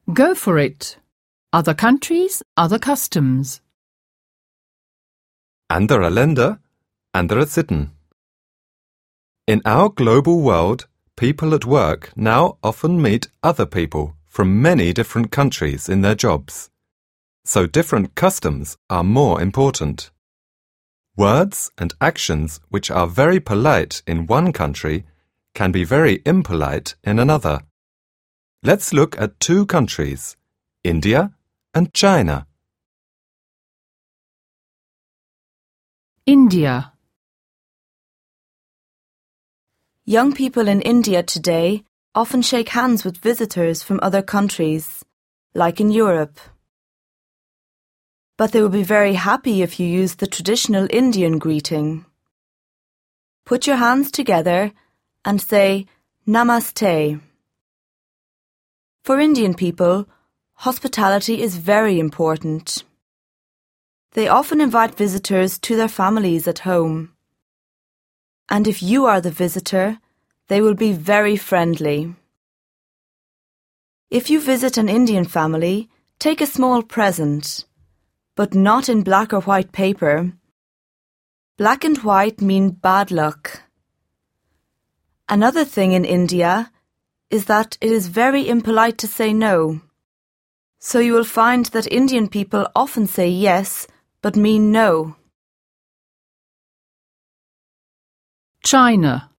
Go for it. Other countries, other customs. Andere Länder, andere Sitten. In our global world, people at work now often meet other people from many different countries in their jobs. So different customs are more important. Words and actions which are very polite in one country can be very impolite in another. Let's look at two countries, India and China. India. Young people in India today often shake hands with visitors from other countries, like in Europe. But they will be very happy if you use the traditional Indian greeting. Put your hands together and say Namaste. For Indian people, hospitality is very important. They often invite visitors to their families at home. And if you are the visitor, they will be very friendly. If you visit an Indian family, take a small present, but not in black or white paper. Black and white mean bad luck. Another thing in India is that it is very impolite to say no. So you will find that Indian people often say yes, but mean no. China.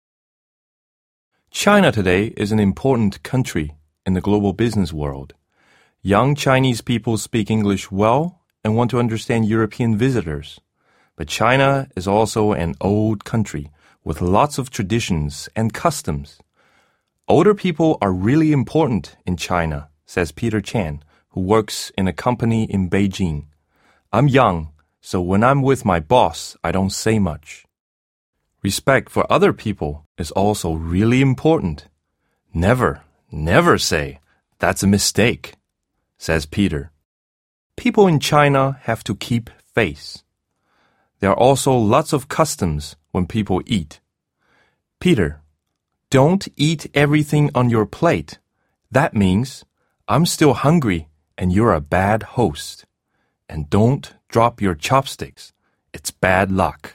China today is an important country in the global business world. Young Chinese people speak English well and want to understand European visitors. But China is also an old country with lots of traditions and customs. Older people are really important in China, says Peter Chan, who works in a company in Beijing. I'm young, so when I'm with my boss, I don't say much. Respect for other people is also really important. Never say, that's a mistake, says Peter. People in China have to keep face. There are also lots of customs when people eat. Peter, don't eat everything on your plate. That means I'm still hungry and you're a bad host. And don't drop your chopsticks. It's bad luck.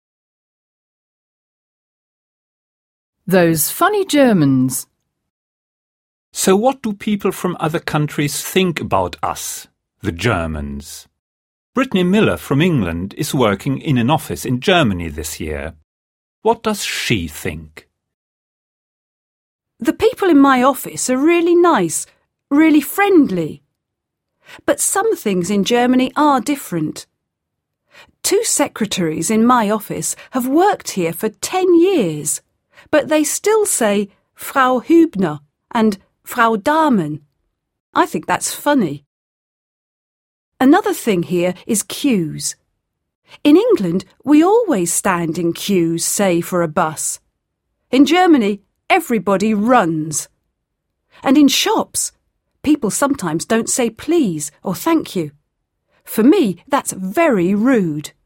Those funny Germans. So what do people from other countries think about us, the Germans? Brittany Miller from England is working in an office in Germany this year. What does she think? The people in my office are really nice, really friendly. But some things in Germany are different. 2 secretaries in my office have worked here for 10 years, but they still say Frau Hübner and Frau Dahmen. I think that's funny. Another thing here is queues. In England, we always stand in queues, say for a bus. In Germany, everybody runs. And in shops, people sometimes don't say please or thank you. For me, that's very rude.